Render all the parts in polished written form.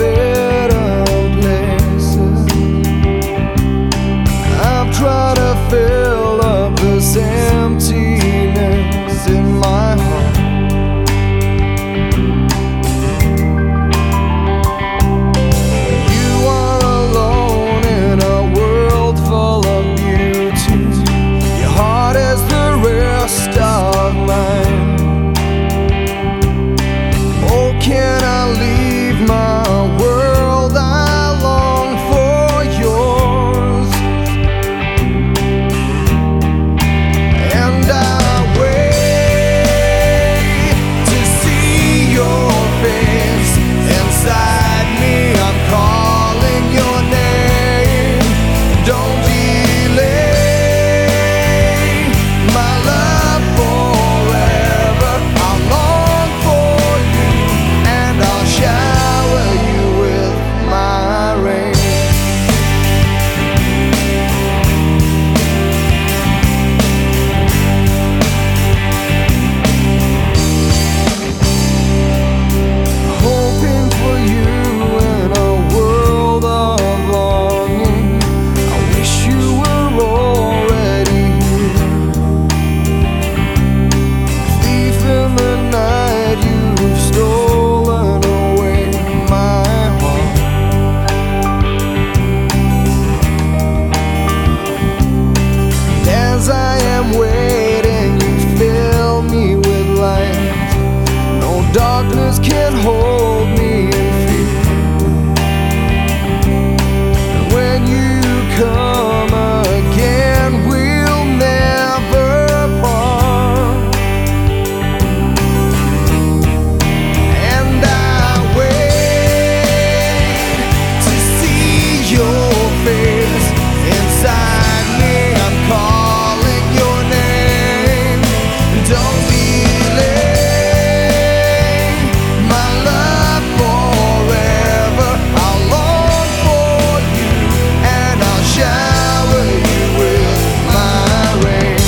better places. I've tried to fill up this emptiness in my heart. You are alone in a world full of beauty. Your heart is the rest of mine. Oh, can I leave my world? I long for yours, and I wait to see your face inside me. I'm calling your name. Don't delay my love forever. I long for you, and I'll shower you with my rain. Hoping for you in a world of longing. I wish you were already here. Thief in the night, you've stolen away my heart. And as I am waiting, you fill me with light. No darkness can hold me in fear. And when you come again, we'll never part. And I wait to see your face inside me. I'm calling your name. Don't delay my love forever. I'll long for you, and I'll shower you with my rain.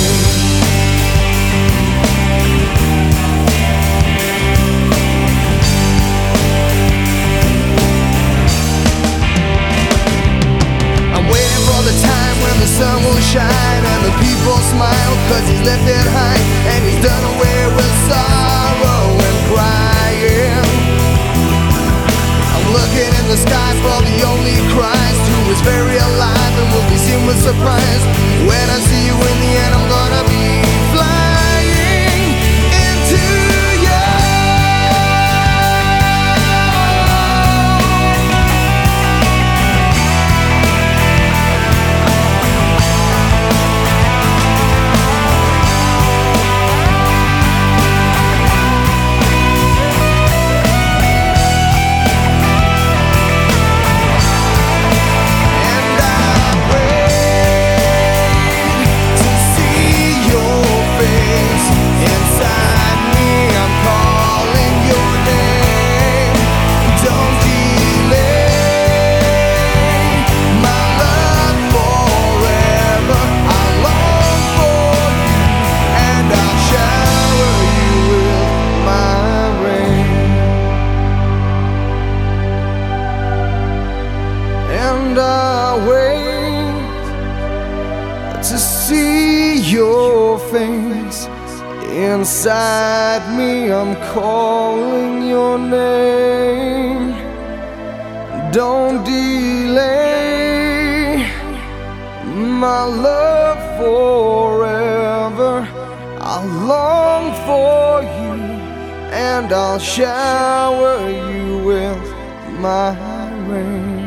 I'm waiting for the time when the sun will shine and the people smile, 'cause he's lifted high and he's done away with sorrow and crying. I'm looking in the skies for the only Christ who is very alive and will be seen with surprise. When I see you in the end, I'm gonna be flying into you. And I wait to see your face inside me. I'm calling your name. Don't delay my love forever. I long for you, and I'll shower you with my rain. And I wait to see your face inside me. I'm calling your name. Don't delay my love forever. I long for you, and I'll shower you with my rain.